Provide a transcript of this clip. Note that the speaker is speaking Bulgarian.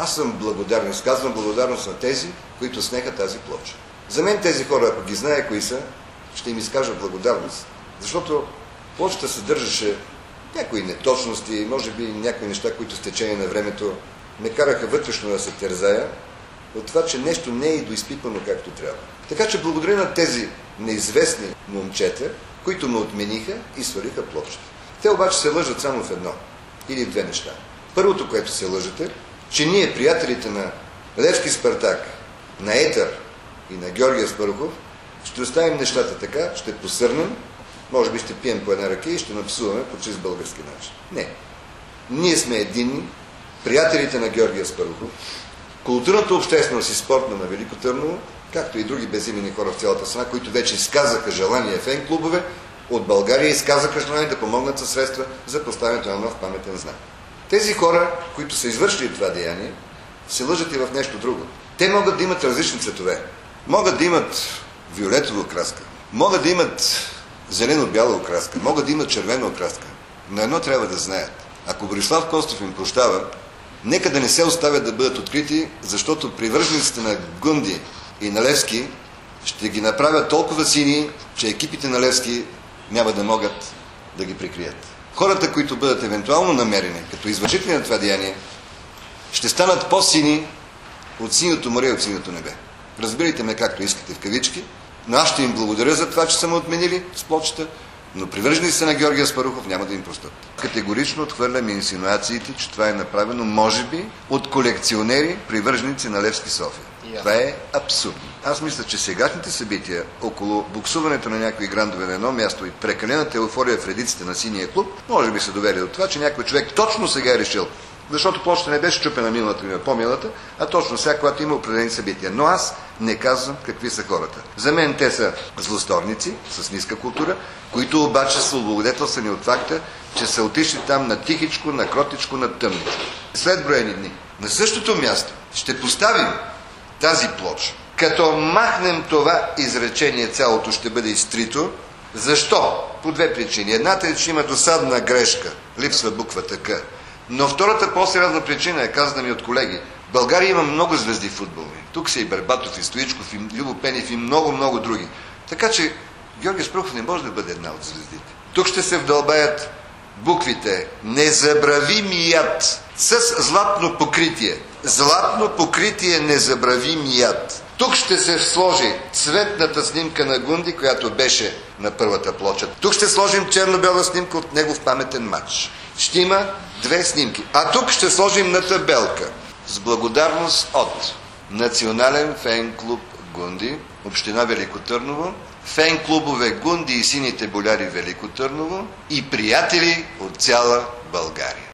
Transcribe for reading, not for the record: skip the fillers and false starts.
Аз съм благодарен, изказвам благодарност на тези, които снеха тази плоча. За мен тези хора, ако ги знае кои са, ще им изкажа благодарност. Защото плочата съдържаше някои неточности, може би някои неща, които с течение на времето ме караха вътрешно да се терзая от това, че нещо не е доизпипано както трябва. Така че благодаря на тези неизвестни момчета, които ме отмениха и свалиха плочата. Те обаче се лъжат само в едно или в две неща. Първото, което се лъжете, че ние, приятелите на Левски Спартак, на Етър и на Георги Аспарухов, ще оставим нещата така, ще посърнем, може би ще пием по една ръка и ще напсуваме по чист български начин. Не. Ние сме единни, приятелите на Георги Аспарухов, културната общественост и спортна на Велико Търново, както и други безимени хора в цялата страна, които вече изказаха желание фен-клубове, от България изказаха желание да помогнат със средства за поставянето на нов паметен знак. Тези хора, които са извършили това деяние, се лъжат и в нещо друго. Те могат да имат различни цветове. Могат да имат виолетова окраска, могат да имат зелено-бяла окраска, могат да имат червена окраска. Но едно трябва да знаят. Ако Борислав Костов им прощава, нека да не се оставят да бъдат открити, защото привържениците на Гунди и на Левски ще ги направят толкова сини, че екипите на Левски няма да могат да ги прикрият. Хората, които бъдат евентуално намерени като извършители на това деяние, ще станат по-сини от синьото море и от синьото небе. Разбирайте ме както искате в кавички, но аз ще им благодаря за това, че са ме отменили с плочата, но привържениците на Георги Аспарухов няма да им простят. Категорично отхвърлям инсинуациите, че това е направено, може би, от колекционери, привърженици на Левски София. Това е абсурдно. Аз мисля, че сегашните събития около буксуването на някои грандове на едно място и прекалената еуфория в редиците на синия клуб, може би се доведе до това, че някой човек точно сега е решил, защото плочата не беше чупена миналата или по-милата, а точно сега, когато има определени събития. Но аз не казвам какви са хората. За мен те са злосторници с ниска култура, които обаче са облагодетелствани от факта, че са отишли там на тихичко, на кротичко, на тъмничко. След броени дни на същото място ще поставим тази плоча. Като махнем това изречение, цялото ще бъде изтрито. Защо? По две причини. Едната е, че има досадна грешка. Липсва буквата К. Но втората по-сериозна причина е казана ми от колеги. В България има много звезди футболни. Тук са и Бербатов, и Стоичков, и Любо Пенев, и много други. Така че Георги Аспарухов не може да бъде една от звездите. Тук ще се вдълбаят буквите незабравимият с златно покритие. Златно покритие незабравимият. Тук ще се сложи цветната снимка на Гунди, която беше на първата плоча. Тук ще сложим черно-бяла снимка от негов паметен матч. Ще има две снимки. А тук ще сложим на табелка с благодарност от Национален фен-клуб Гунди, Община Велико Търново, фен-клубове Гунди и Сините боляри Велико Търново и приятели от цяла България.